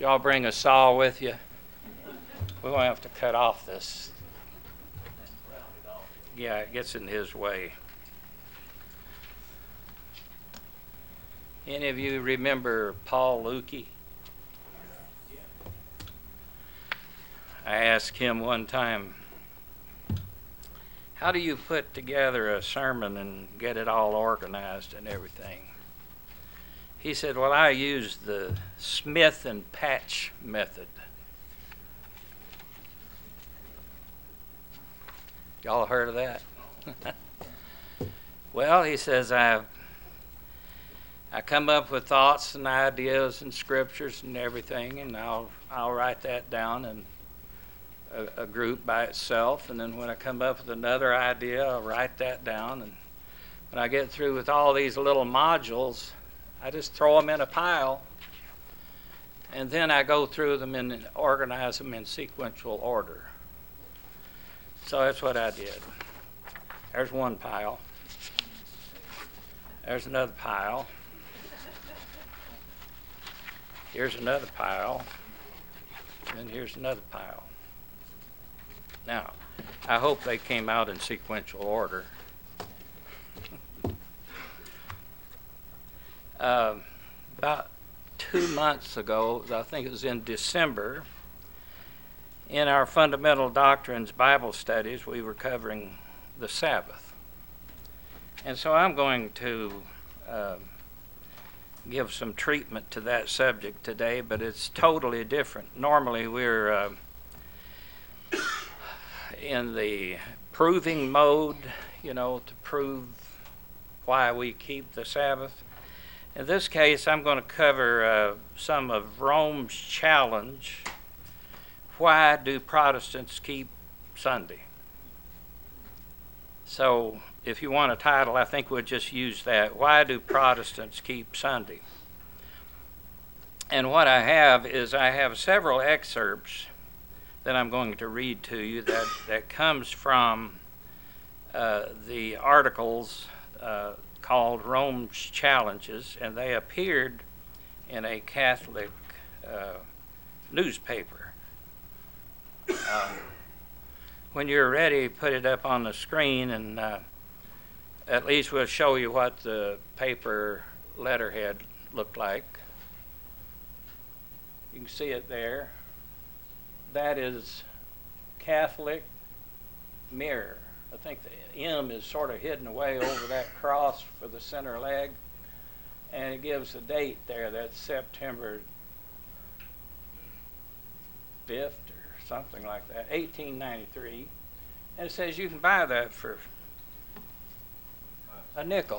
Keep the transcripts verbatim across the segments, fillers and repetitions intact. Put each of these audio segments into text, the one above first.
Y'all bring a saw with you. We're going to have to cut off this. Yeah, it gets in his way. Any of you remember Paul Lukey? I asked him one time, how do you put together a sermon and get it all organized and everything? He said, well, I use the Smith and Patch method. Y'all heard of that? Well, he says, I I come up with thoughts and ideas and scriptures and everything, and I'll I'll write that down in a, a group by itself, and then when I come up with another idea, I'll write that down, and when I get through with all these little modules, I just throw them in a pile, and then I go through them and organize them in sequential order. So that's what I did. There's one pile. There's another pile. Here's another pile. And here's another pile. Now, I hope they came out in sequential order. uh, about two months ago, I think it was in December, in our Fundamental Doctrines Bible studies, we were covering the Sabbath. And so I'm going to uh, give some treatment to that subject today, but it's totally different. Normally we're uh, in the proving mode, you know, to prove why we keep the Sabbath. In this case, I'm going to cover uh, some of Rome's challenge. Why do Protestants keep Sunday? So if you want a title, I think we'll just use that. Why do Protestants keep Sunday? And what I have is I have several excerpts that I'm going to read to you that, that comes from uh, the articles uh, called Rome's Challenges, and they appeared in a Catholic uh, newspaper. Uh, when you're ready, put it up on the screen, and uh, at least we'll show you what the paper letterhead looked like. You can see it there. That is Catholic Mirror. I think the M is sort of hidden away over that cross for the center leg, and it gives the date there. That's September fifth. Something like that, eighteen ninety-three, and it says you can buy that for a nickel.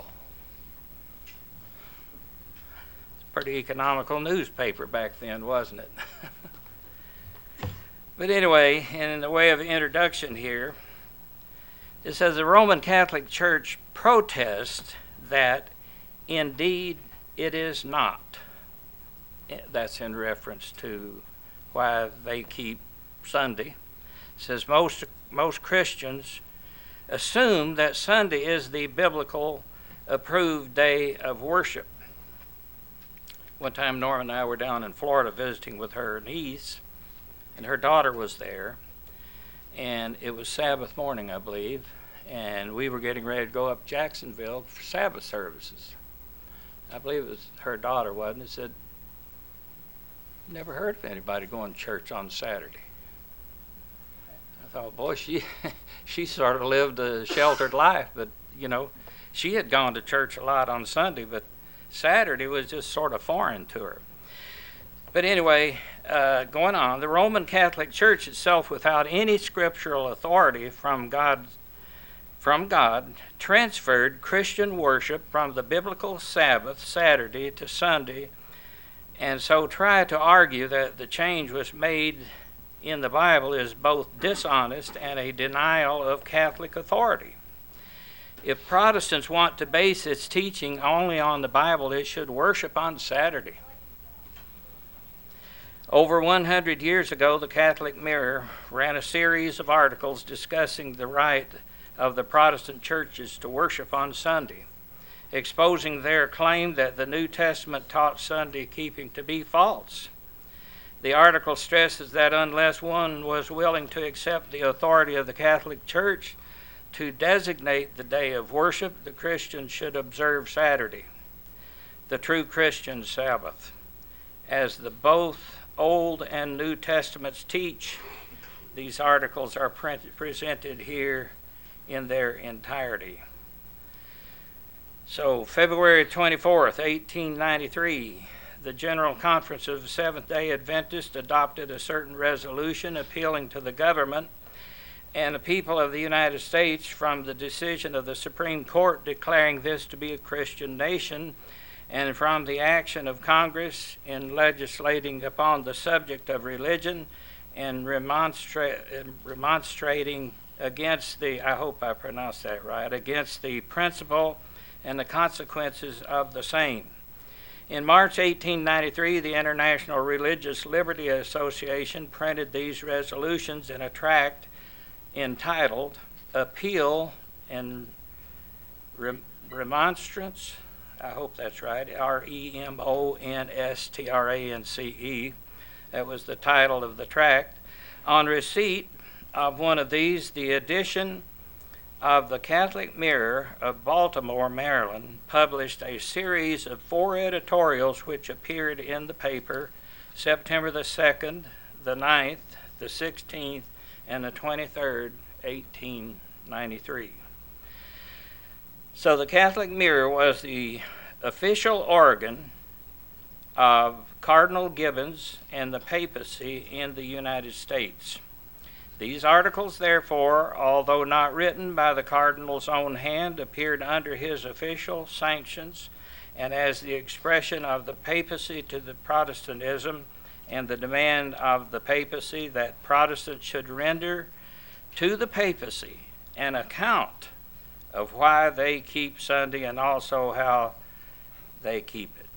It's a pretty economical newspaper back then, wasn't it? But anyway, in the way of introduction here, it says the Roman Catholic Church protests that indeed it is not. That's in reference to why they keep Sunday. It says most most Christians assume that Sunday is the biblical approved day of worship. One time Norma and I were down in Florida visiting with her niece, and her daughter was there, and it was Sabbath morning, I believe, and we were getting ready to go up Jacksonville for Sabbath services. I believe it was her daughter, wasn't it? Said, never heard of anybody going to church on Saturday. I thought, boy, she she sort of lived a sheltered life, but, you know, she had gone to church a lot on Sunday, but Saturday was just sort of foreign to her. But anyway, uh, going on, the Roman Catholic Church itself, without any scriptural authority from God, from God, transferred Christian worship from the biblical Sabbath, Saturday, to Sunday, and so tried to argue that the change was made in the Bible is both dishonest and a denial of Catholic authority. If Protestants want to base its teaching only on the Bible, it should worship on Saturday. Over one hundred years ago, the Catholic Mirror ran a series of articles discussing the right of the Protestant churches to worship on Sunday, exposing their claim that the New Testament taught Sunday keeping to be false. The article stresses that unless one was willing to accept the authority of the Catholic Church to designate the day of worship, the Christians should observe Saturday, the true Christian Sabbath, as the both Old and New Testaments teach. These articles are print- presented here in their entirety. So, February twenty-fourth, eighteen ninety-three, the General Conference of the Seventh-day Adventists adopted a certain resolution appealing to the government and the people of the United States from the decision of the Supreme Court declaring this to be a Christian nation, and from the action of Congress in legislating upon the subject of religion and remonstra- remonstrating against the, I hope I pronounced that right, against the principle and the consequences of the same. In March eighteen ninety-three, the International Religious Liberty Association printed these resolutions in a tract entitled Appeal and Rem- Remonstrance, I hope that's right, R E M O N S T R A N C E. That was the title of the tract. On receipt of one of these, the edition of the Catholic Mirror of Baltimore, Maryland, published a series of four editorials which appeared in the paper September the second, the ninth, the sixteenth, and the twenty-third, eighteen ninety-three. So the Catholic Mirror was the official organ of Cardinal Gibbons and the papacy in the United States. These articles, therefore, although not written by the Cardinal's own hand, appeared under his official sanctions and as the expression of the papacy to the Protestantism and the demand of the papacy that Protestants should render to the papacy an account of why they keep Sunday and also how they keep it.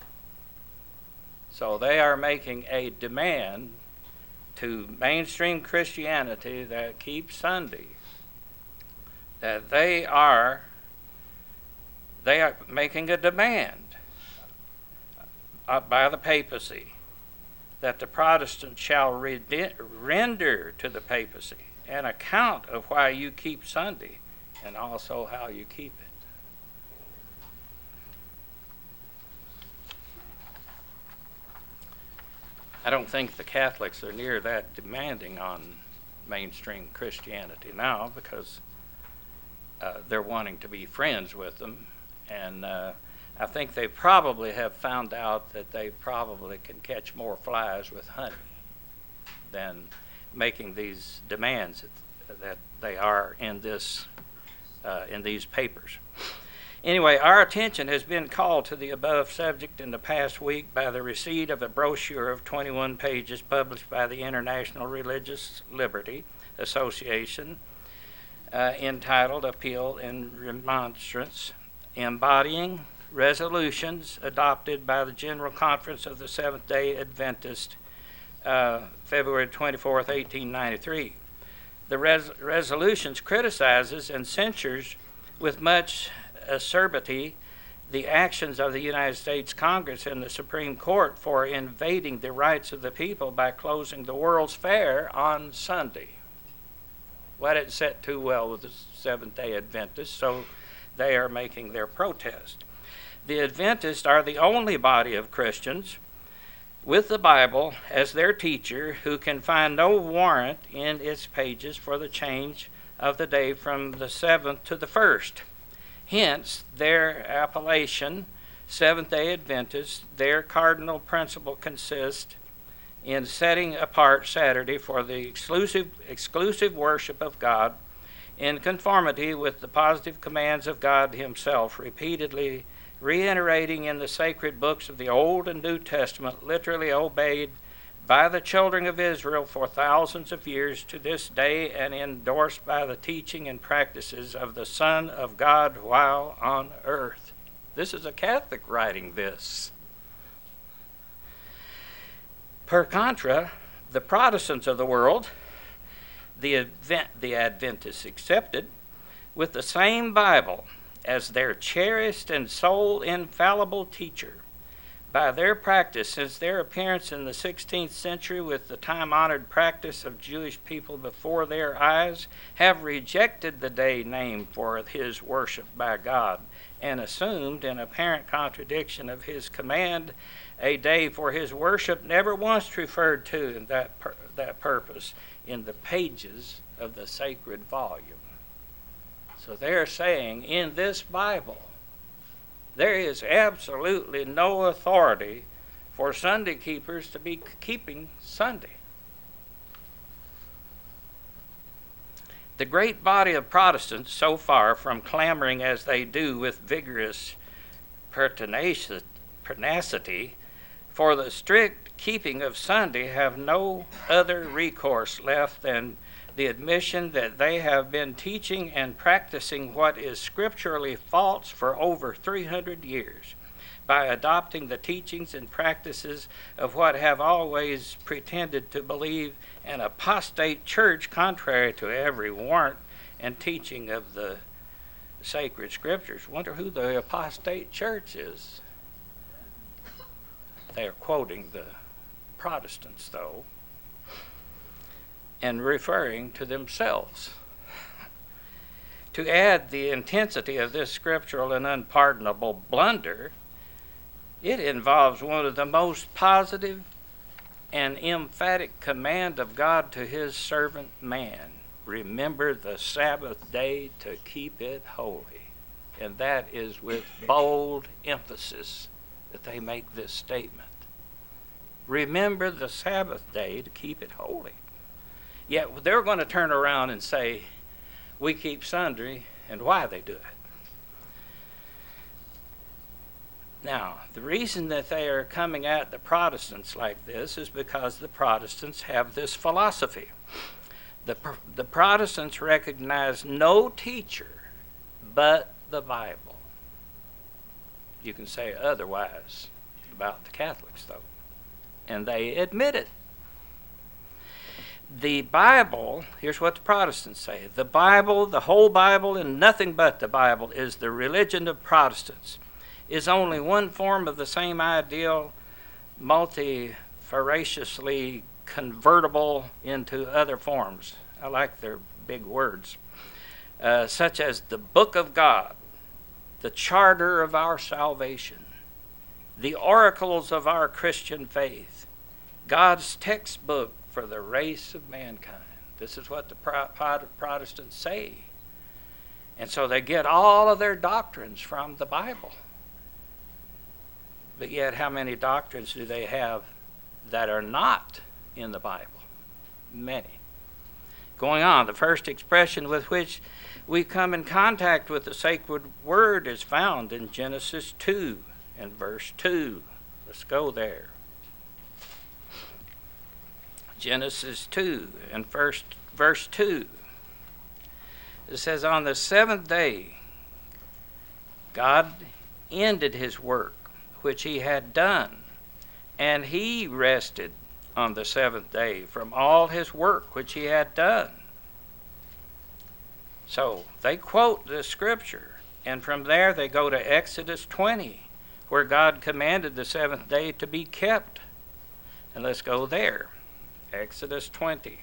So they are making a demand to mainstream Christianity that keeps Sunday, that they are they are making a demand uh, by the papacy that the Protestants shall rede- render to the papacy an account of why you keep Sunday and also how you keep it. I don't think the Catholics are near that demanding on mainstream Christianity now, because uh, they're wanting to be friends with them. And uh, I think they probably have found out that they probably can catch more flies with honey than making these demands that, that they are in this uh, in these papers. Anyway, our attention has been called to the above subject in the past week by the receipt of a brochure of twenty-one pages published by the International Religious Liberty Association uh, entitled Appeal and Remonstrance, embodying resolutions adopted by the General Conference of the Seventh-day Adventist, uh, February twenty-fourth, eighteen ninety-three. The res- resolutions criticizes and censures with much acerbity the actions of the United States Congress and the Supreme Court for invading the rights of the people by closing the World's Fair on Sunday. Well, that didn't sit too well with the Seventh-day Adventists, so they are making their protest. The Adventists are the only body of Christians with the Bible as their teacher who can find no warrant in its pages for the change of the day from the seventh to the first. Hence, their appellation, Seventh-day Adventists, their cardinal principle consists in setting apart Saturday for the exclusive, exclusive worship of God in conformity with the positive commands of God himself, repeatedly reiterating in the sacred books of the Old and New Testament, literally obeyed by the children of Israel for thousands of years to this day, and endorsed by the teaching and practices of the Son of God while on earth. This is a Catholic writing this. Per contra, the Protestants of the world, the, Advent, the Adventists accepted, with the same Bible as their cherished and sole infallible teacher, by their practice, since their appearance in the sixteenth century with the time-honored practice of Jewish people before their eyes, have rejected the day named for his worship by God, and assumed, in apparent contradiction of his command, a day for his worship never once referred to in that, pur- that purpose in the pages of the sacred volume. So they're saying in this Bible, there is absolutely no authority for Sunday keepers to be keeping Sunday. The great body of Protestants, so far from clamoring as they do with vigorous pertinacity for the strict keeping of Sunday, have no other recourse left than the admission that they have been teaching and practicing what is scripturally false for over three hundred years, by adopting the teachings and practices of what have always pretended to believe an apostate church, contrary to every warrant and teaching of the sacred scriptures. Wonder who the apostate church is. They are quoting the Protestants, though, and referring to themselves. To add the intensity of this scriptural and unpardonable blunder, it involves one of the most positive and emphatic command of God to his servant man. Remember the Sabbath day to keep it holy. And that is with bold emphasis that they make this statement. Remember the Sabbath day to keep it holy. Yet they're going to turn around and say, we keep Sunday, and why they do it. Now, the reason that they are coming at the Protestants like this is because the Protestants have this philosophy. The, the Protestants recognize no teacher but the Bible. You can say otherwise about the Catholics, though, and they admit it. The Bible, here's what the Protestants say, the Bible, the whole Bible, and nothing but the Bible is the religion of Protestants, is only one form of the same ideal, multifaraciously convertible into other forms. I like their big words, uh, such as the book of God, the charter of our salvation, the oracles of our Christian faith, God's textbook for the race of mankind. This is what the Protestants say. And so they get all of their doctrines from the Bible. But yet, how many doctrines do they have that are not in the Bible? Many. Going on, the first expression with which we come in contact with the sacred word is found in Genesis two and verse two. Let's go there. Genesis two and first verse two. It says, on the seventh day, God ended his work which he had done, and he rested on the seventh day from all his work which he had done. So they quote the scripture, and from there they go to Exodus twenty, where God commanded the seventh day to be kept. And let's go there. Exodus twenty.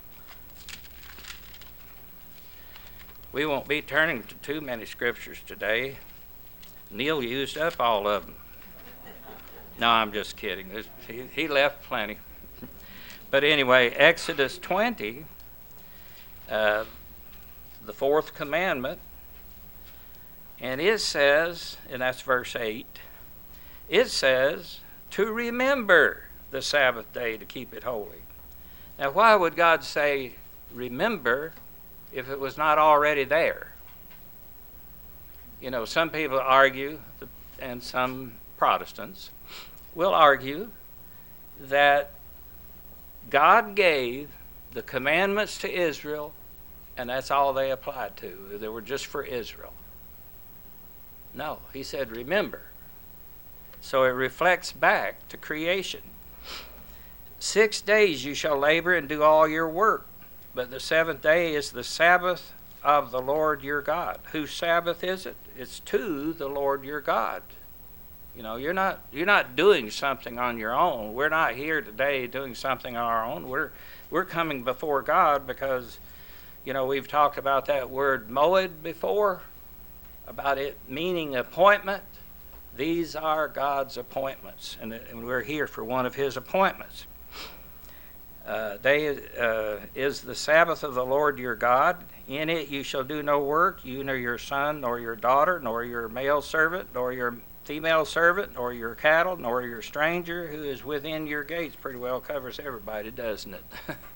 We won't be turning to too many scriptures today. Neil used up all of them. No, I'm just kidding. He, he left plenty. But anyway, Exodus twenty, uh, the fourth commandment, and it says, and that's verse eight, it says to remember the Sabbath day to keep it holy. Now, why would God say remember if it was not already there? You know, some people argue, and some Protestants will argue, that God gave the commandments to Israel, and that's all they applied to. They were just for Israel. No, he said remember. So it reflects back to creation. Six days you shall labor and do all your work, but the seventh day is the Sabbath of the Lord your God. Whose Sabbath is it? It's to the Lord your God. You know, you're not you're not doing something on your own. We're not here today doing something on our own. We're we're coming before God because, you know, we've talked about that word moed before, about it meaning appointment. These are God's appointments, and, and we're here for one of His appointments. Uh, day uh, is the Sabbath of the Lord your God. In it you shall do no work, you nor your son, nor your daughter, nor your male servant, nor your female servant, nor your cattle, nor your stranger who is within your gates. Pretty well covers everybody, doesn't it?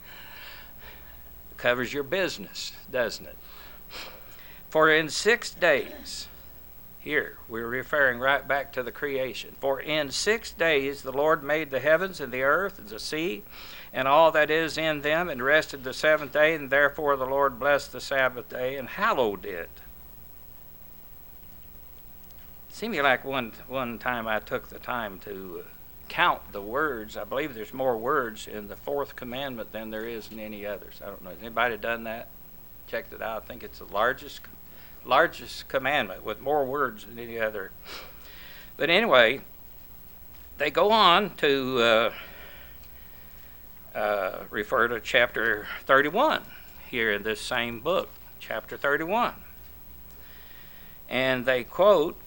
Covers your business, doesn't it? For in six days, here we're referring right back to the creation. For in six days the Lord made the heavens and the earth and the sea and all that is in them, and rested the seventh day, and therefore the Lord blessed the Sabbath day and hallowed it. It seemed like one one time I took the time to count the words. I believe there's more words in the fourth commandment than there is in any others. I don't know. Has anybody done that? Checked it out. I think it's the largest largest commandment with more words than any other. But anyway, they go on to uh, uh, refer to chapter thirty-one here in this same book, chapter thirty-one. And they quote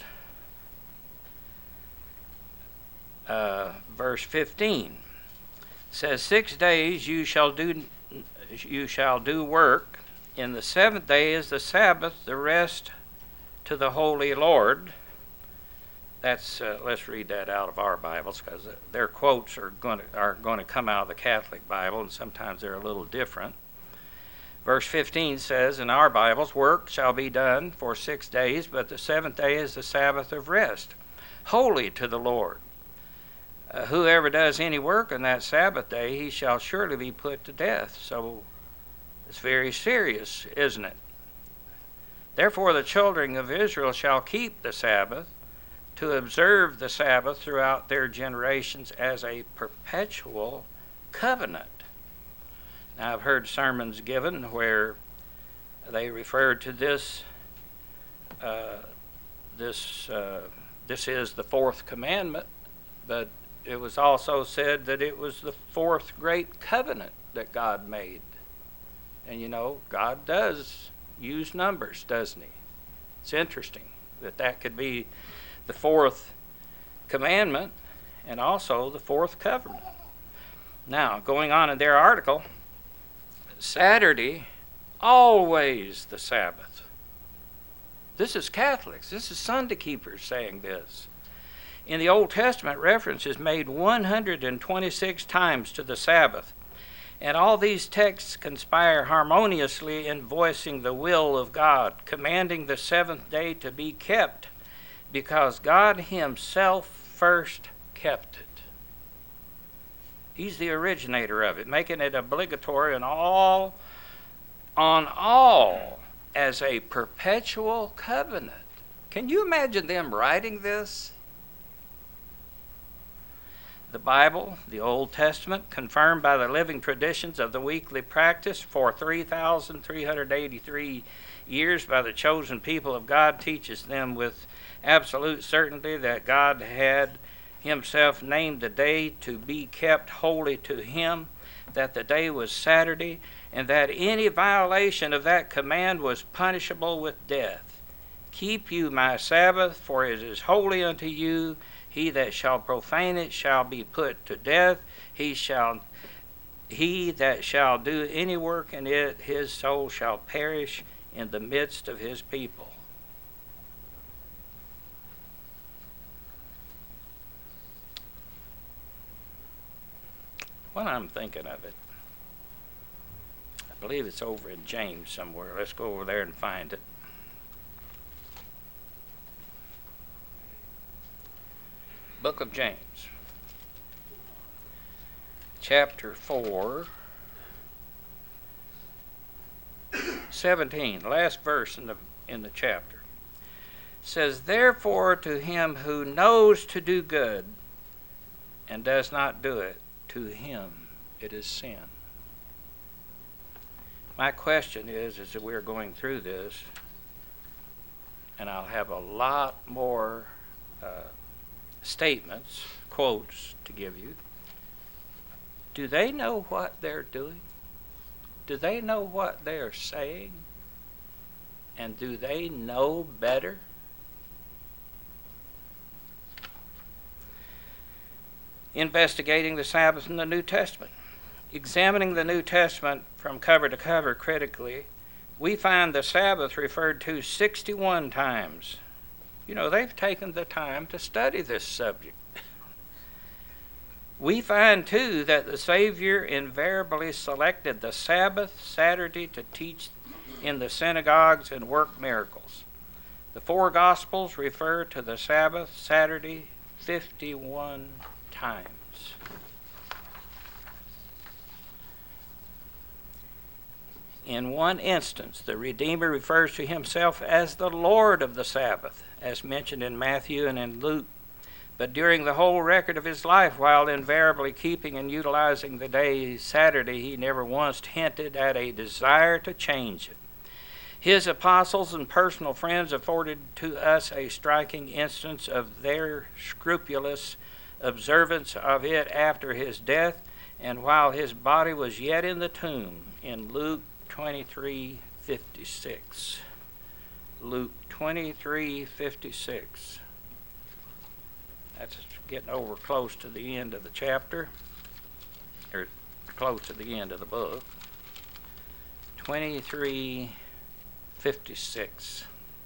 uh, verse fifteen. It says, "Six days you shall do you shall do work. In the seventh day is the Sabbath, the rest to the holy Lord." That's uh, let's read that out of our Bibles, because their quotes are going to are going to come out of the Catholic Bible, and sometimes they're a little different. Verse fifteen says, "In our Bibles, work shall be done for six days, but the seventh day is the Sabbath of rest, holy to the Lord. Uh, whoever does any work on that Sabbath day, he shall surely be put to death." So it's very serious, isn't it? "Therefore the children of Israel shall keep the Sabbath, to observe the Sabbath throughout their generations as a perpetual covenant." Now, I've heard sermons given where they referred to this, uh, this, uh, this is the fourth commandment, but it was also said that it was the fourth great covenant that God made. And you know, God does use numbers, doesn't He? It's interesting that that could be the fourth commandment and also the fourth covenant. Now, going on in their article, Saturday, always the Sabbath. This is Catholics. This is Sunday keepers saying this. In the Old Testament, reference is made one hundred twenty-six times to the Sabbath. And all these texts conspire harmoniously in voicing the will of God, commanding the seventh day to be kept, because God Himself first kept it. He's the originator of it, making it obligatory on all, on all as a perpetual covenant. Can you imagine them writing this? The Bible, the Old Testament, confirmed by the living traditions of the weekly practice for three thousand three hundred eighty-three years by the chosen people of God, teaches them with absolute certainty that God had Himself named the day to be kept holy to Him, that the day was Saturday, and that any violation of that command was punishable with death. "Keep you my Sabbath, for it is holy unto you. He that shall profane it shall be put to death. He shall, he that shall do any work in it, his soul shall perish in the midst of his people." When I'm thinking of it, I believe it's over in James somewhere. Let's go over there and find it. Book of James, chapter four, seventeen, last verse in the in the chapter. It says, "Therefore to him who knows to do good and does not do it, to him it is sin." My question is, as we're going through this, and I'll have a lot more uh, statements, quotes to give you, do they know what they're doing? Do they know what they're saying? And do they know better? Investigating the Sabbath in the New Testament. Examining the New Testament from cover to cover critically, we find the Sabbath referred to sixty-one times. You know, they've taken the time to study this subject. We find, too, that the Savior invariably selected the Sabbath, Saturday, to teach in the synagogues and work miracles. The four Gospels refer to the Sabbath, Saturday, fifty-one times. In one instance, the Redeemer refers to himself as the Lord of the Sabbath, as mentioned in Matthew and in Luke. But during the whole record of his life, while invariably keeping and utilizing the day Saturday, he never once hinted at a desire to change it. His apostles and personal friends afforded to us a striking instance of their scrupulous observance of it after his death and while his body was yet in the tomb in Luke twenty-three fifty-six. Luke twenty-three fifty-six. That's getting over close to the end of the chapter, or close to the end of the book. twenty-three fifty-six.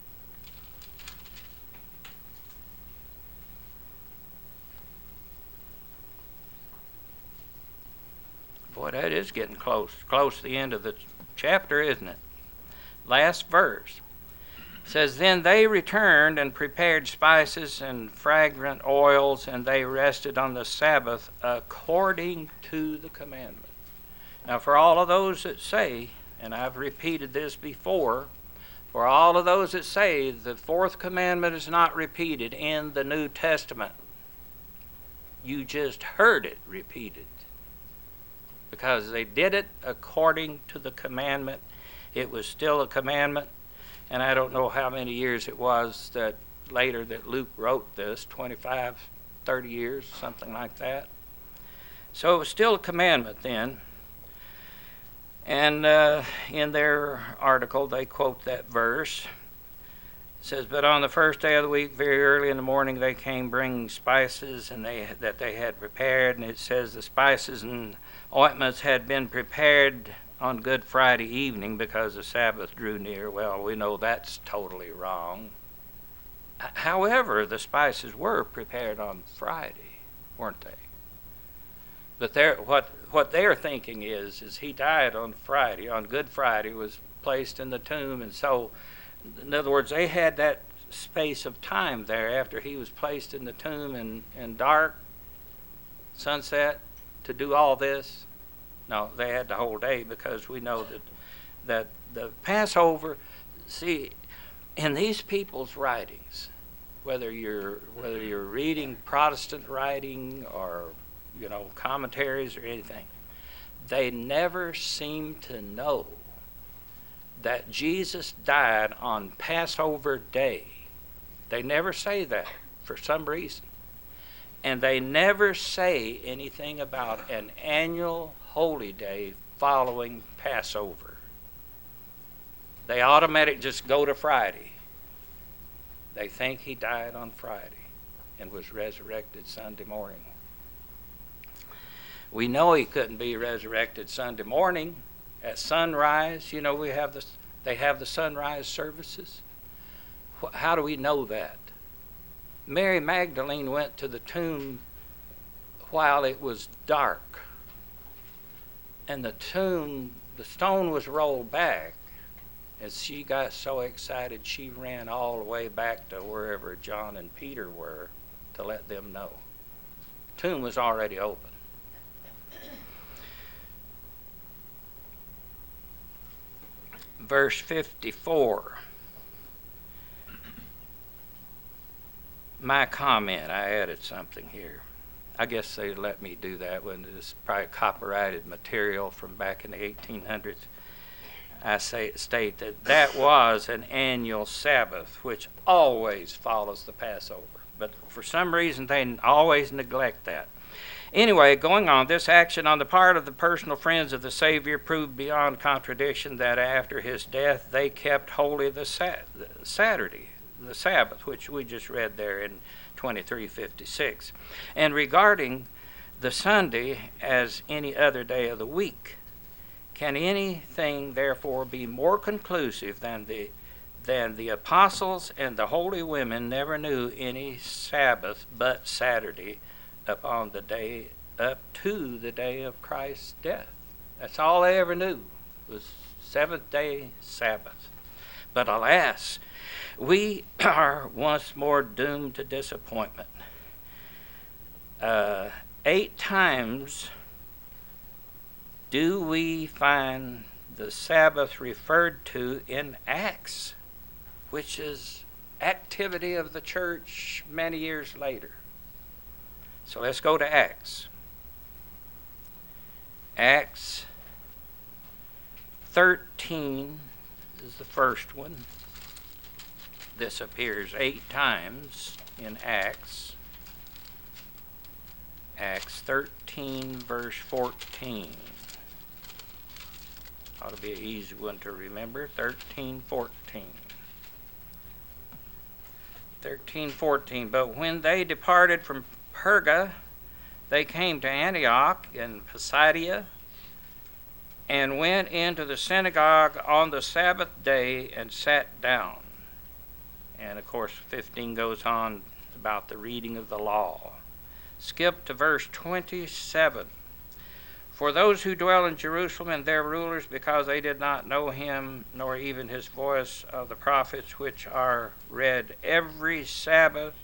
Boy, that is getting close, close to the end of the chapter, isn't it? Last verse. Says, then they returned and prepared spices and fragrant oils, and they rested on the Sabbath according to the commandment. Now, for all of those that say, and I've repeated this before, for all of those that say the fourth commandment is not repeated in the New Testament, you just heard it repeated. Because they did it according to the commandment. It was still a commandment. And I don't know how many years it was that later that Luke wrote this, twenty-five, thirty years, something like that. So it was still a commandment then. And uh, in their article, they quote that verse. It says, but on the first day of the week, very early in the morning, they came bringing spices and they that they had prepared. And it says the spices and ointments had been prepared on Good Friday evening because the Sabbath drew near. Well, we know that's totally wrong. However, the spices were prepared on Friday, weren't they? But they're, what what they're thinking is, is he died on Friday, on Good Friday, was placed in the tomb, and so, in other words, they had that space of time there after he was placed in the tomb in, in dark, sunset, to do all this. No, they had the whole day because we know that that the Passover, see, in these people's writings, whether you're whether you're reading Protestant writing or, you know, commentaries or anything, they never seem to know that Jesus died on Passover Day. They never say that for some reason. And they never say anything about an annual holy day following Passover. They automatically just go to Friday. They think he died on Friday and was resurrected Sunday morning. We know he couldn't be resurrected Sunday morning at sunrise. You know, we have the, they have the sunrise services. How do we know that? Mary Magdalene went to the tomb while it was dark. And the tomb, the stone was rolled back. As she got so excited, she ran all the way back to wherever John and Peter were to let them know. The tomb was already open. Verse fifty-four. My comment, I added something here. I guess they let me do that when it's probably copyrighted material from back in the eighteen hundreds. I say state that that was an annual Sabbath, which always follows the Passover. but for some reason they always neglect that. Anyway, going on, this action on the part of the personal friends of the Savior proved beyond contradiction that after his death they kept holy the Saturday, the Sabbath, which we just read there in twenty-three fifty-six. And regarding the Sunday as any other day of the week, can anything therefore be more conclusive than the than the apostles and the holy women never knew any Sabbath but Saturday upon the day up to the day of Christ's death? That's all they ever knew, was seventh day Sabbath. But alas, we are once more doomed to disappointment. Uh, eight times do we find the Sabbath referred to in Acts, which is activity of the church many years later. So let's go to Acts. Acts thirteen is the first one. This appears eight times in Acts. Acts thirteen, verse fourteen. Ought to be an easy one to remember. thirteen, fourteen. thirteen, fourteen. But when they departed from Perga, they came to Antioch in Pisidia, and went into the synagogue on the Sabbath day and sat down. And of course, fifteen goes on about the reading of the law. Skip to verse twenty-seven. For those who dwell in Jerusalem and their rulers, because they did not know him, nor even his voice of the prophets, which are read every Sabbath,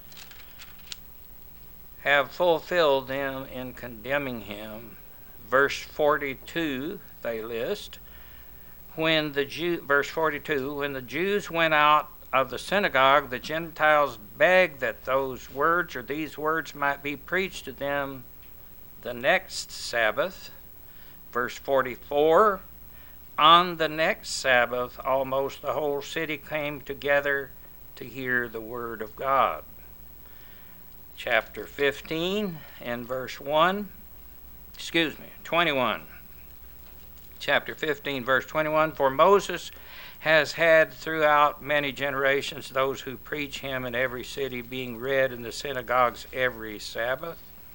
have fulfilled them in condemning him. Verse forty-two, they list, when the Jew, verse forty-two, when the Jews went out of the synagogue, the Gentiles begged that those words or these words might be preached to them the next Sabbath. Verse forty-four, on the next Sabbath, almost the whole city came together to hear the word of God. Chapter fifteen and verse one, excuse me, twenty-one. Chapter fifteen, verse twenty-one, for Moses has had throughout many generations those who preach him in every city, being read in the synagogues every Sabbath.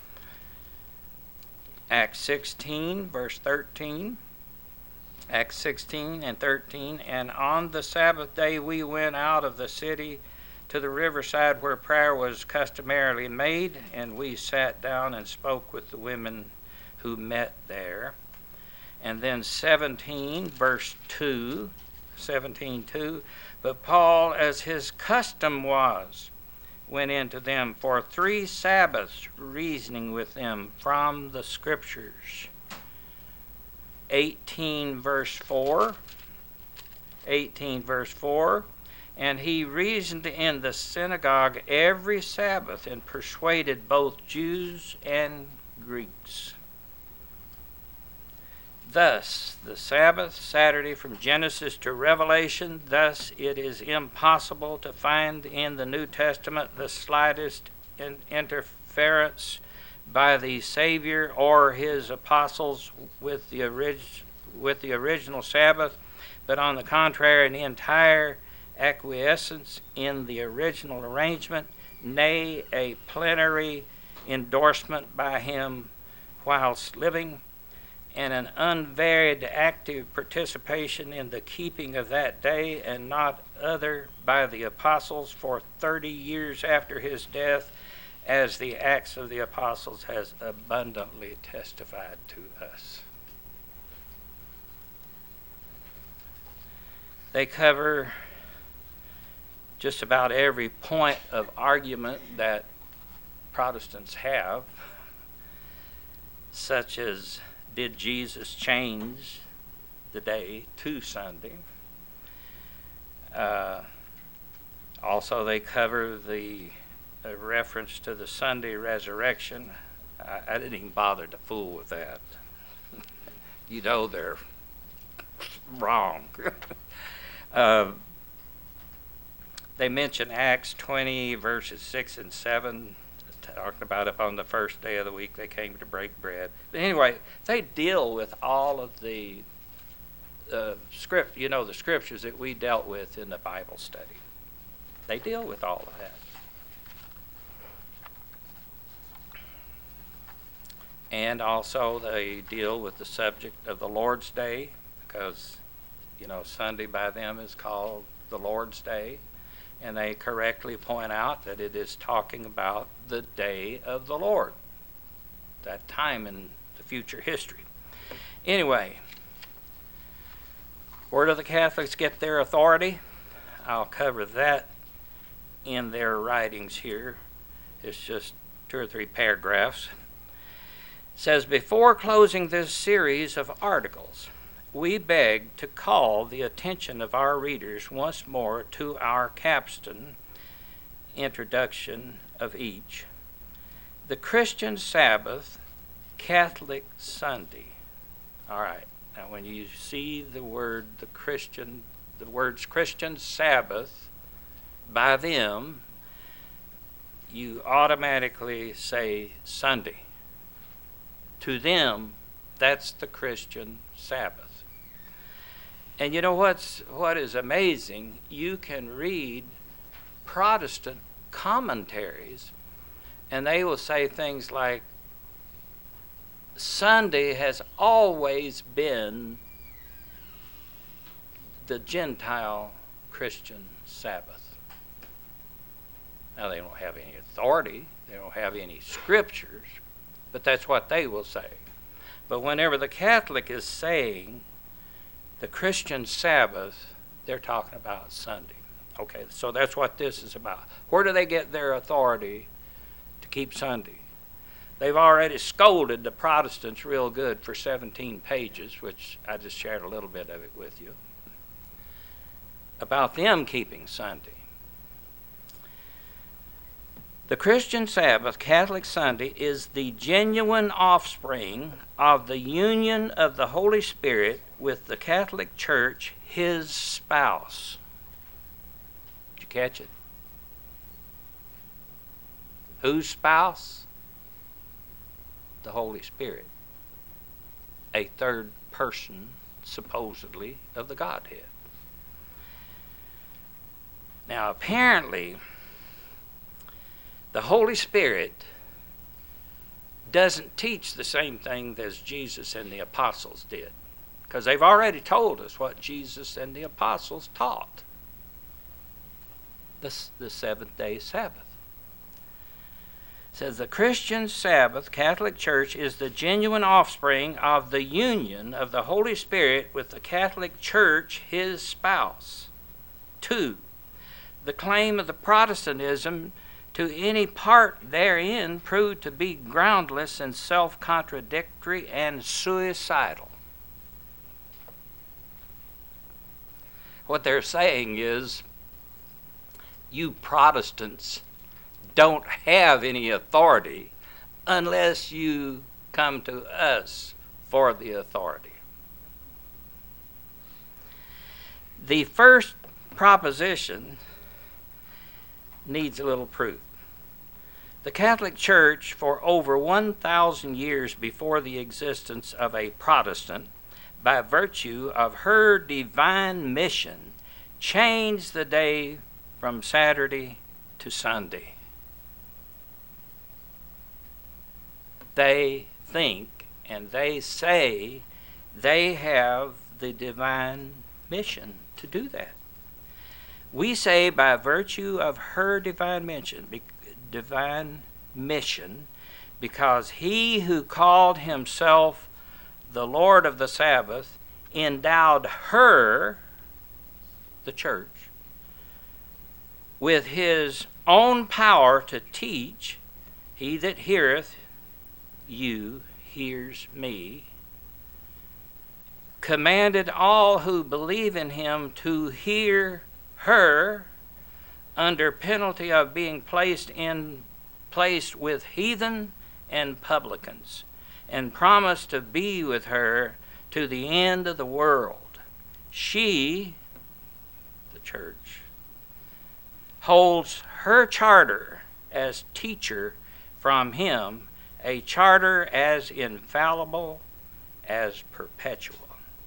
Acts sixteen, verse thirteen. Acts sixteen and thirteen, and on the Sabbath day we went out of the city to the riverside where prayer was customarily made, and we sat down and spoke with the women who met there. And then seventeen, verse two, seventeen two, but Paul, as his custom was, went into them for three Sabbaths, reasoning with them from the Scriptures. eighteen, verse four, eighteen, verse four, and he reasoned in the synagogue every Sabbath and persuaded both Jews and Greeks. Thus, the Sabbath, Saturday, from Genesis to Revelation, thus it is impossible to find in the New Testament the slightest in- interference by the Savior or his apostles with the, orig- with the original Sabbath, but on the contrary, an entire acquiescence in the original arrangement, nay, a plenary endorsement by him whilst living, and an unvaried active participation in the keeping of that day and not other by the apostles for thirty years after his death, as the Acts of the Apostles has abundantly testified to us. They cover just about every point of argument that Protestants have, such as, did Jesus change the day to Sunday? Uh, also, they cover the uh, reference to the Sunday resurrection. I, I didn't even bother to fool with that. You know they're wrong. uh, They mention Acts twenty, verses six and seven, talking about up on the first day of the week they came to break bread. But anyway, they deal with all of the uh, script, you know, the scriptures that we dealt with in the Bible study. They deal with all of that. And also they deal with the subject of the Lord's Day, because, you know, Sunday by them is called the Lord's Day. And they correctly point out that it is talking about the day of the Lord, that time in the future history. Anyway, where do the Catholics get their authority? I'll cover that in their writings here. It's just two or three paragraphs. It says, before closing this series of articles, we beg to call the attention of our readers once more to our capstan introduction of each. The Christian Sabbath, Catholic Sunday. All right, now when you see the word, the Christian, the words Christian Sabbath by them, you automatically say Sunday. To them, that's the Christian Sabbath. And you know what's what is amazing? You can read Protestant commentaries, and they will say things like, Sunday has always been the Gentile Christian Sabbath. Now, they don't have any authority, they don't have any scriptures, but that's what they will say. But whenever the Catholic is saying the Christian Sabbath, they're talking about Sunday. Okay, so that's what this is about. Where do they get their authority to keep Sunday? They've already scolded the Protestants real good for seventeen pages, which I just shared a little bit of it with you, about them keeping Sunday. The Christian Sabbath, Catholic Sunday, is the genuine offspring of the union of the Holy Spirit with the Catholic Church, his spouse. Did you catch it? Whose spouse? The Holy Spirit. A third person, supposedly, of the Godhead. Now, apparently, the Holy Spirit doesn't teach the same thing as Jesus and the apostles did, because they've already told us what Jesus and the apostles taught. The, the seventh-day Sabbath. It says the Christian Sabbath, Catholic Church, is the genuine offspring of the union of the Holy Spirit with the Catholic Church, his spouse. Two, the claim of the Protestantism to any part therein proved to be groundless and self-contradictory and suicidal. What they're saying is, you Protestants don't have any authority unless you come to us for the authority. The first proposition needs a little proof. The Catholic Church, for over one thousand years before the existence of a Protestant, by virtue of her divine mission, changed the day from Saturday to Sunday. They think and they say they have the divine mission to do that. We say by virtue of her divine mission, divine mission, because he who called himself the Lord of the Sabbath endowed her, the church, with his own power to teach. He that heareth you hears me. Commanded all who believe in him to hear her, under penalty of being placed in placed with heathen and publicans, and promised to be with her to the end of the world. She, the church, holds her charter as teacher from him, a charter as infallible as perpetual.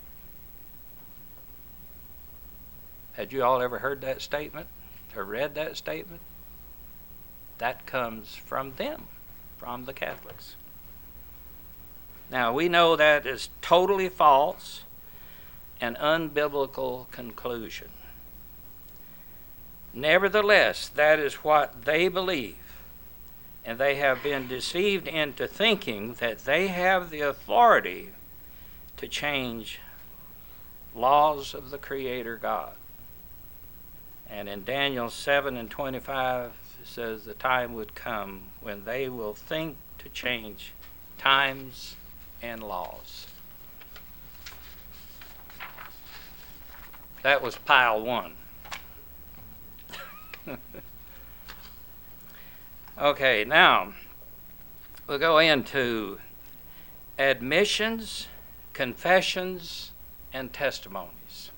Had you all ever heard that statement or read that statement? That comes from them, from the Catholics. Now, we know that is totally false, an unbiblical conclusion. Nevertheless, that is what they believe, and they have been deceived into thinking that they have the authority to change laws of the Creator God. And in Daniel seven and twenty-five, it says the time would come when they will think to change times and laws. That was pile one. Okay, now we'll go into admissions, confessions, and testimonies.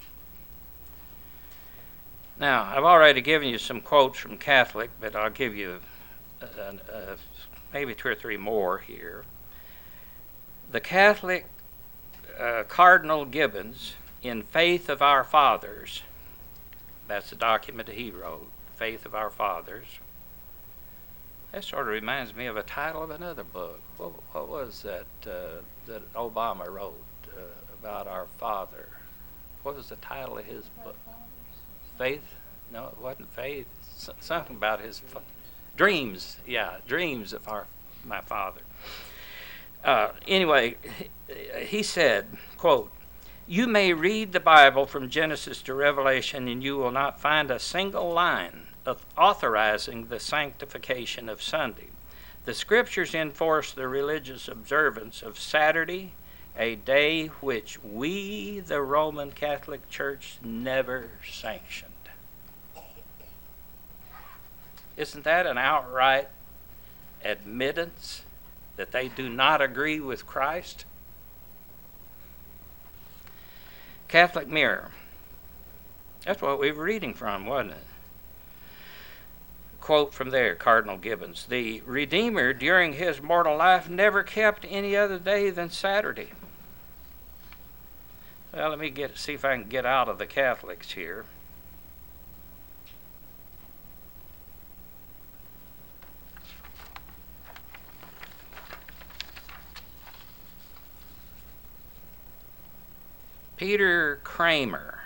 Now, I've already given you some quotes from Catholic, but I'll give you uh, uh, maybe two or three more here. The Catholic uh, Cardinal Gibbons, in Faith of Our Fathers, that's the document that he wrote, Faith of Our Fathers. That sort of reminds me of a title of another book. What, what was that uh, that Obama wrote uh, about our Father? What was the title of his book? Faith? No, it wasn't Faith. S- something about his fa- dreams. Yeah, dreams of our my Father. Uh, anyway, he said, quote, "You may read the Bible from Genesis to Revelation, and you will not find a single line of authorizing the sanctification of Sunday. The Scriptures enforce the religious observance of Saturday, a day which we, the Roman Catholic Church, never sanctioned." Isn't that an outright admittance that they do not agree with Christ? Catholic Mirror. That's what we were reading from, wasn't it? Quote from there, Cardinal Gibbons. "The Redeemer during his mortal life never kept any other day than Saturday." Well, let me get see if I can get out of the Catholics here. Peter Kramer.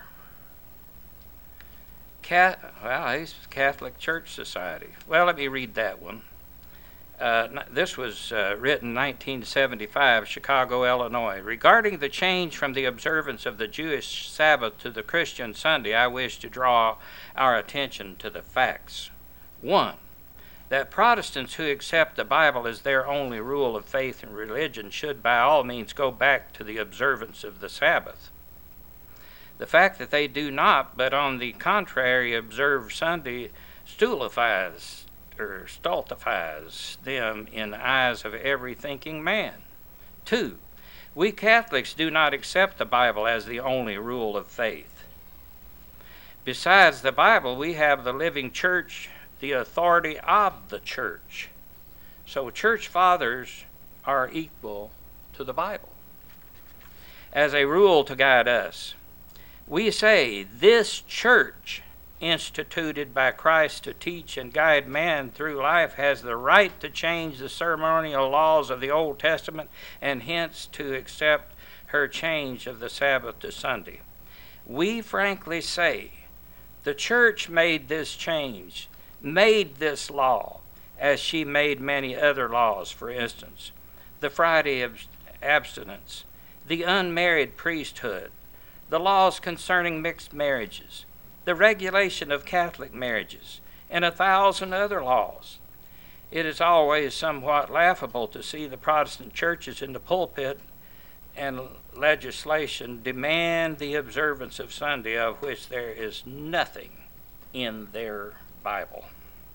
Cat, well, he's Catholic Church Society. Well, let me read that one. Uh, this was uh, written in nineteen seventy-five, Chicago, Illinois. "Regarding the change from the observance of the Jewish Sabbath to the Christian Sunday, I wish to draw our attention to the facts. One, that Protestants who accept the Bible as their only rule of faith and religion should by all means go back to the observance of the Sabbath. The fact that they do not, but on the contrary observe Sunday, stultifies or stultifies them in the eyes of every thinking man. Two, we Catholics do not accept the Bible as the only rule of faith. Besides the Bible, we have the living church, the authority of the church. So church fathers are equal to the Bible as a rule to guide us. We say this church, instituted by Christ to teach and guide man through life, has the right to change the ceremonial laws of the Old Testament and hence to accept her change of the Sabbath to Sunday. We frankly say the church made this change, made this law, as she made many other laws, for instance, the Friday abstinence, the unmarried priesthood, the laws concerning mixed marriages, the regulation of Catholic marriages, and a thousand other laws. It is always somewhat laughable to see the Protestant churches in the pulpit and legislation demand the observance of Sunday, of which there is nothing in their Bible.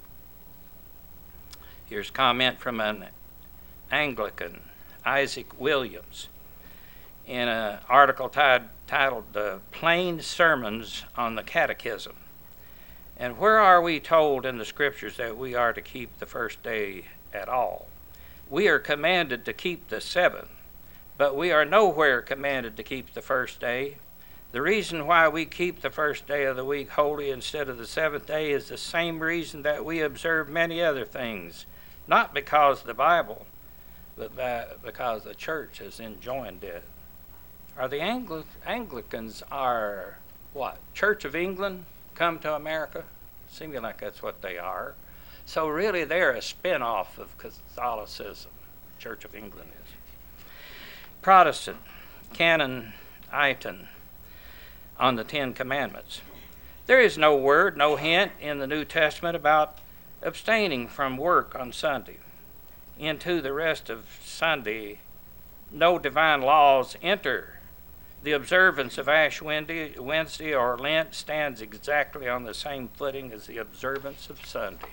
Here's comment from an Anglican, Isaac Williams, in an article tied, titled uh, Plain Sermons on the Catechism. And where are we told in the scriptures that we are to keep the first day at all? We are commanded to keep the seventh, but we are nowhere commanded to keep the first day. The reason why we keep the first day of the week holy instead of the seventh day is the same reason that we observe many other things, not because of the Bible, but by, because the church has enjoined it. Are the Angli- Anglicans are what? Church of England come to America? Seems like that's what they are. So really they're a spin-off of Catholicism, Church of England is. Protestant, Canon Eighton, on the Ten Commandments. There is no word, no hint in the New Testament about abstaining from work on Sunday. Into the rest of Sunday, no divine laws enter. The observance of Ash Wednesday or Lent stands exactly on the same footing as the observance of Sunday.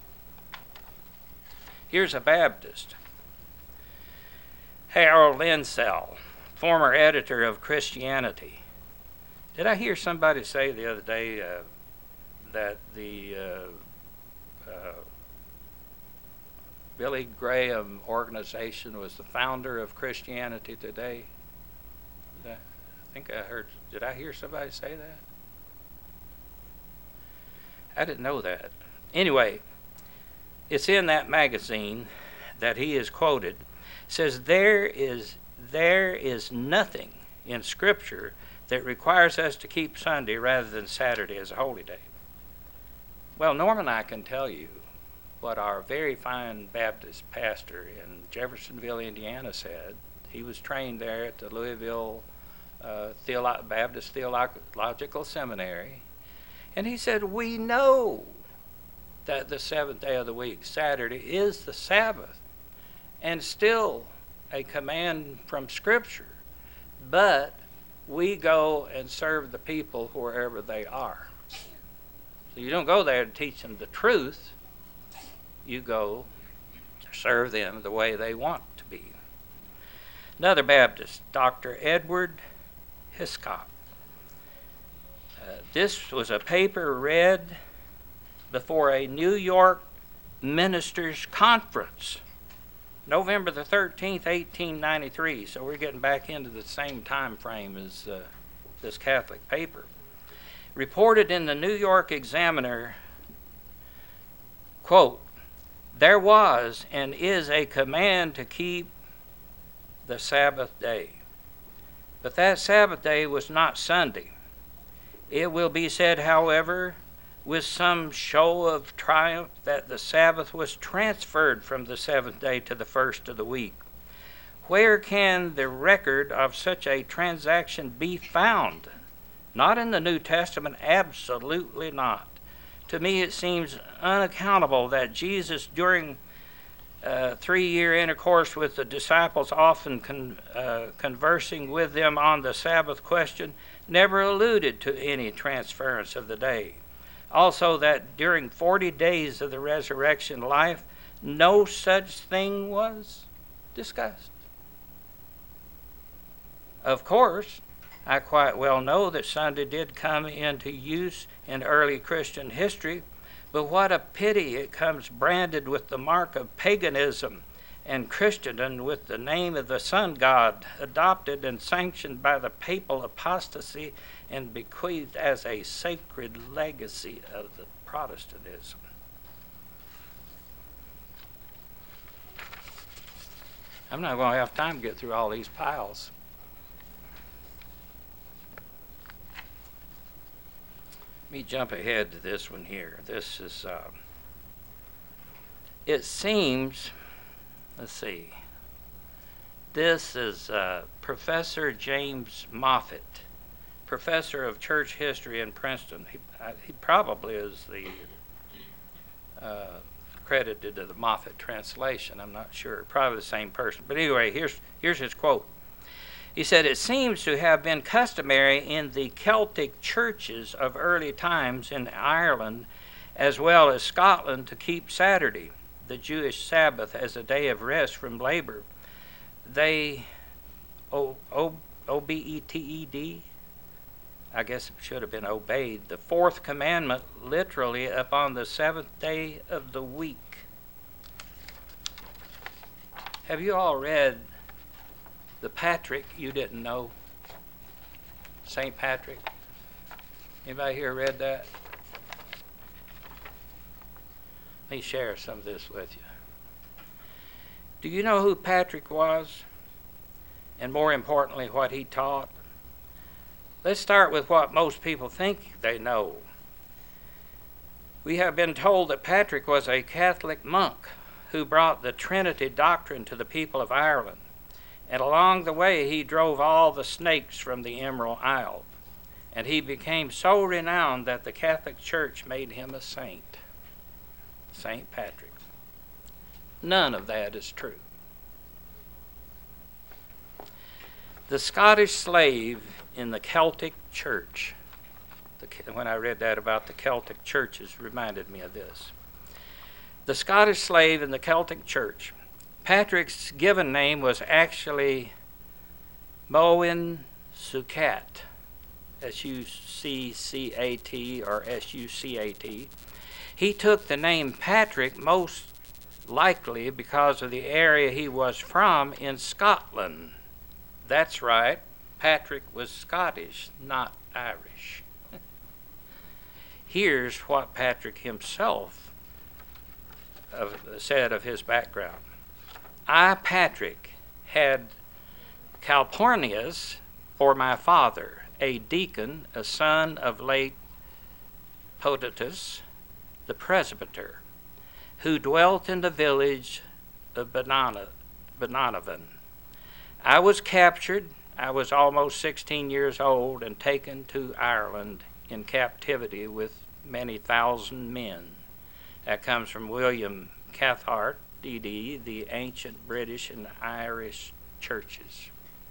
Here's a Baptist. Harold Linsell, former editor of Christianity. Did I hear somebody say the other day uh, that the uh, uh, Billy Graham organization was the founder of Christianity Today? I think I heard, did I hear somebody say that? I didn't know that. Anyway, it's in that magazine that he is quoted. It says there is there is nothing in Scripture that requires us to keep Sunday rather than Saturday as a holy day. Well, Norman and I can tell you what our very fine Baptist pastor in Jeffersonville, Indiana said. He was trained there at the Louisville uh, Theolo- Baptist Theological Seminary. And he said, we know that the seventh day of the week, Saturday, is the Sabbath and still a command from Scripture. But we go and serve the people wherever they are. So you don't go there to teach them the truth. You go to serve them the way they want to be. Another Baptist, Doctor Edward Hiscock. Uh, this was a paper read before a New York ministers' conference, November the thirteenth, eighteen ninety-three. So we're getting back into the same time frame as uh, this Catholic paper. Reported in the New York Examiner, quote, there was and is a command to keep the Sabbath day. But that Sabbath day was not Sunday. It will be said, however, with some show of triumph, that the Sabbath was transferred from the seventh day to the first of the week. Where can the record of such a transaction be found? Not in the New Testament, absolutely not. To me, it seems unaccountable that Jesus, during uh, three-year intercourse with the disciples, often con- uh, conversing with them on the Sabbath question, never alluded to any transference of the day. Also, that during forty days of the resurrection life, no such thing was discussed. Of course, I quite well know that Sunday did come into use in early Christian history, but what a pity it comes branded with the mark of paganism and Christendom, with the name of the sun god, adopted and sanctioned by the papal apostasy and bequeathed as a sacred legacy of the Protestantism. I'm not going to have time to get through all these piles. Let me jump ahead to this one here. This is, uh, it seems, let's see, this is uh, Professor James Moffat, professor of church history in Princeton. He, uh, he probably is the uh, credited to the Moffat translation. I'm not sure. Probably the same person. But anyway, here's here's his quote. He said, it seems to have been customary in the Celtic churches of early times in Ireland as well as Scotland to keep Saturday, the Jewish Sabbath, as a day of rest from labor. They, O B E T E D, I guess it should have been obeyed. The fourth commandment, literally, upon the seventh day of the week. Have you all read the Patrick you didn't know? Saint Patrick? Anybody here read that? Let me share some of this with you. Do you know who Patrick was? And more importantly, what he taught? Let's start with what most people think they know. We have been told that Patrick was a Catholic monk who brought the Trinity doctrine to the people of Ireland. And along the way, he drove all the snakes from the Emerald Isle. And he became so renowned that the Catholic Church made him a saint. Saint Patrick. None of that is true. The Scottish slave in the Celtic Church, the, when I read that about the Celtic churches, reminded me of this. The Scottish slave in the Celtic Church, Patrick's given name was actually Moin Sucat, S U C C A T or S U C A T. He took the name Patrick most likely because of the area he was from in Scotland. That's right, Patrick was Scottish, not Irish. Here's what Patrick himself said of his background. I, Patrick, had Calpurnius for my father, a deacon, a son of late Potatus, the presbyter, who dwelt in the village of Banana, Bananavan. I was captured. I was almost sixteen years old and taken to Ireland in captivity with many thousand men. That comes from William Cathcart, D D, the Ancient British and Irish Churches.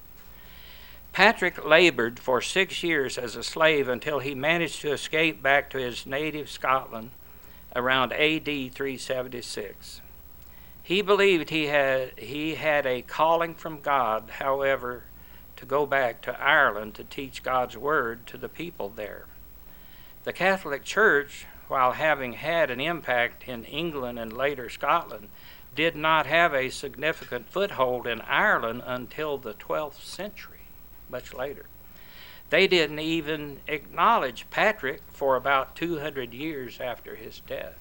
Patrick labored for six years as a slave until he managed to escape back to his native Scotland around A D three seventy-six. He believed he had, he had a calling from God, however, to go back to Ireland to teach God's word to the people there. The Catholic Church, while having had an impact in England and later Scotland, did not have a significant foothold in Ireland until the twelfth century, much later. They didn't even acknowledge Patrick for about two hundred years after his death.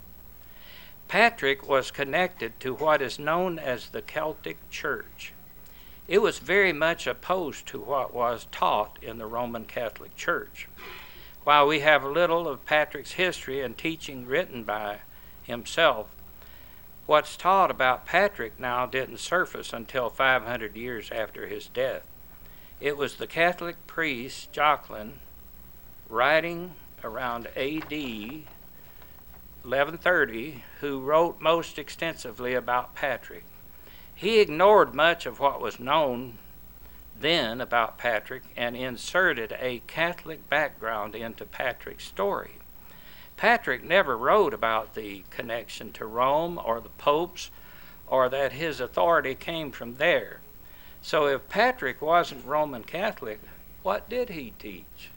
Patrick was connected to what is known as the Celtic Church. It was very much opposed to what was taught in the Roman Catholic Church. While we have little of Patrick's history and teaching written by himself, what's taught about Patrick now didn't surface until five hundred years after his death. It was the Catholic priest Jocelyn, writing around A D eleven thirty, who wrote most extensively about Patrick. He ignored much of what was known then about Patrick and inserted a Catholic background into Patrick's story. Patrick never wrote about the connection to Rome or the popes or that his authority came from there. So if Patrick wasn't Roman Catholic, what did he teach?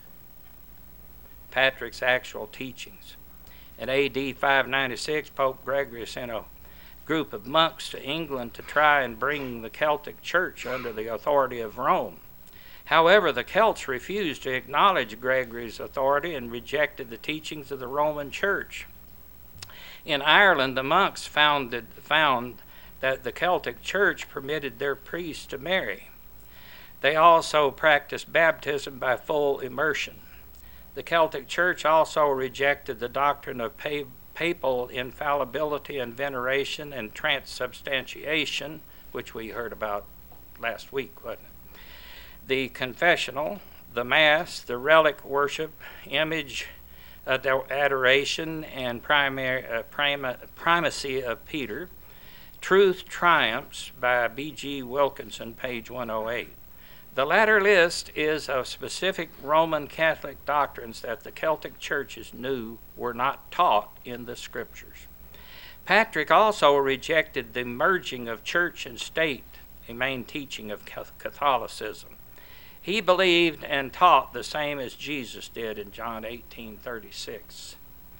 Patrick's actual teachings. In A D five ninety-six, Pope Gregory sent a group of monks to England to try and bring the Celtic Church under the authority of Rome. However, the Celts refused to acknowledge Gregory's authority and rejected the teachings of the Roman Church. In Ireland, the monks founded, found that the Celtic Church permitted their priests to marry. They also practiced baptism by full immersion. The Celtic Church also rejected the doctrine of pa- papal infallibility and veneration and transubstantiation, which we heard about last week, wasn't it? The confessional, the Mass, the relic worship, image adoration, and primary, uh, prima, primacy of Peter. Truth Triumphs by B G Wilkinson, page one oh eight. The latter list is of specific Roman Catholic doctrines that the Celtic churches knew were not taught in the Scriptures. Patrick also rejected the merging of church and state, a main teaching of Catholicism. He believed and taught the same as Jesus did in John eighteen thirty-six.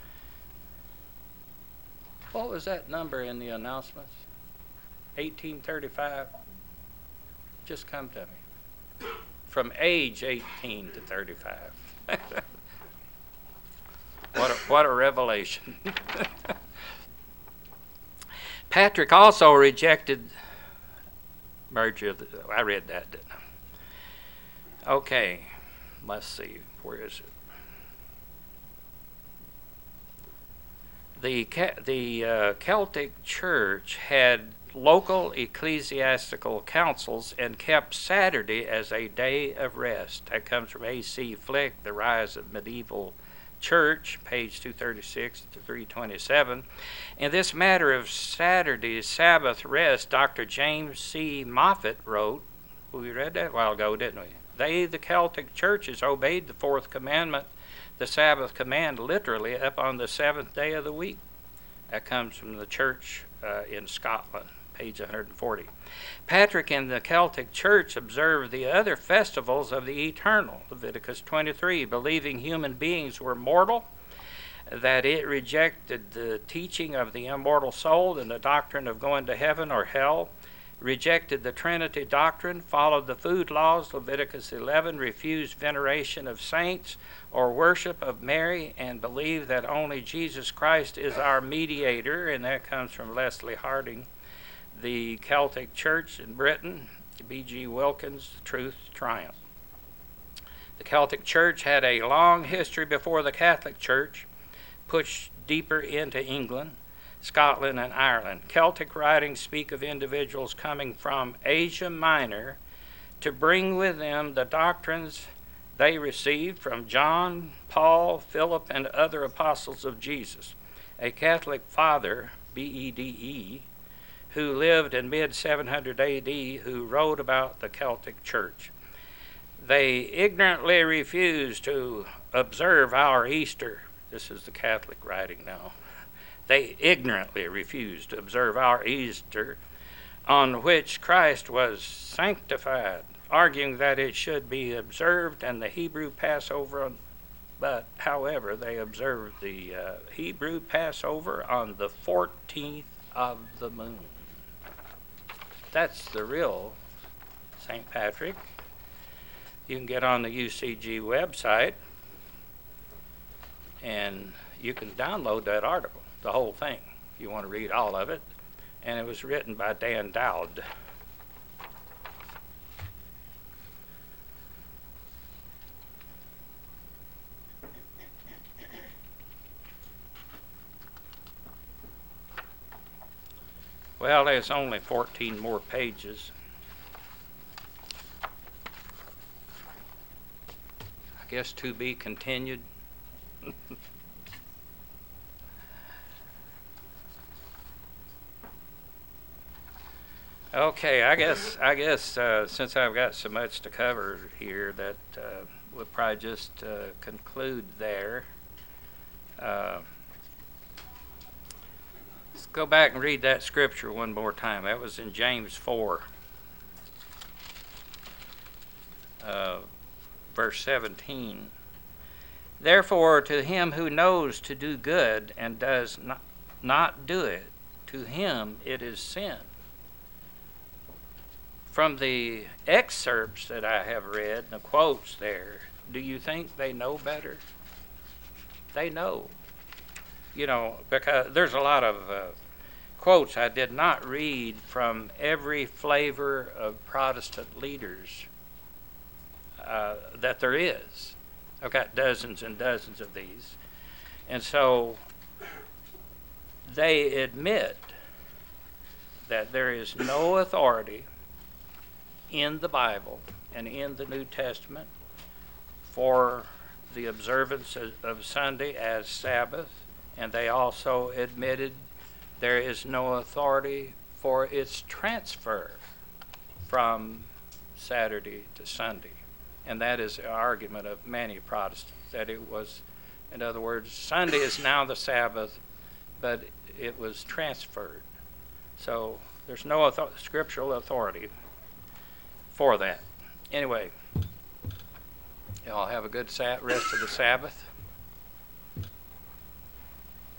What was that number in the announcements? eighteen thirty-five? Just come to me. From age eighteen to thirty-five. What a, what a revelation. Patrick also rejected merger of the, I read that, didn't I? Okay, let's see, where is it? The, the uh, Celtic Church had local ecclesiastical councils and kept Saturday as a day of rest. That comes from A C Flick, The Rise of Medieval Church, page two thirty-six to three twenty-seven. In this matter of Saturday's Sabbath rest, Doctor James C. Moffat wrote, we read that a while ago, didn't we? They, the Celtic churches, obeyed the fourth commandment, the Sabbath command, literally up on the seventh day of the week. That comes from the church uh, in Scotland, page one hundred forty. Patrick and the Celtic Church observed the other festivals of the eternal, Leviticus twenty-three, believing human beings were mortal, that it rejected the teaching of the immortal soul and the doctrine of going to heaven or hell, rejected the Trinity doctrine, followed the food laws, Leviticus eleven, refused veneration of saints or worship of Mary, and believed that only Jesus Christ is our mediator, and that comes from Leslie Harding, The Celtic Church in Britain, B G Wilkins, Truth Triumph. The Celtic Church had a long history before the Catholic Church pushed deeper into England, Scotland, and Ireland. Celtic writings speak of individuals coming from Asia Minor to bring with them the doctrines they received from John, Paul, Philip, and other apostles of Jesus. A Catholic father, B E D E, who lived in mid seven hundred A D, who wrote about the Celtic Church. They ignorantly refused to observe our Easter. This is the Catholic writing now. They ignorantly refused to observe our Easter, on which Christ was sanctified, arguing that it should be observed and the Hebrew Passover. But, however, they observed the uh, Hebrew Passover on the fourteenth of the moon. That's the real Saint Patrick. You can get on the U C G website and you can download that article, the whole thing, if you want to read all of it. And it was written by Dan Dowd. Well, there's only fourteen more pages. I guess to be continued. Okay, I guess I guess uh, since I've got so much to cover here, that uh, we'll probably just uh, conclude there. Uh, let's go back and read that scripture one more time. That was in James four, uh, verse seventeen. Therefore, to him who knows to do good and does not, not do it, to him it is sin. From the excerpts that I have read, the quotes there, do you think they know better? They know. You know, because there's a lot of uh, quotes I did not read from every flavor of Protestant leaders uh, that there is. I've got dozens and dozens of these. And so they admit that there is no authority in the Bible and in the New Testament for the observance of, of Sunday as Sabbath, and they also admitted there is no authority for its transfer from Saturday to Sunday. And that is the argument of many Protestants, that it was, in other words, Sunday is now the Sabbath, but it was transferred. So there's no author- scriptural authority for that. Anyway, Y'all have a good sa- rest of the Sabbath.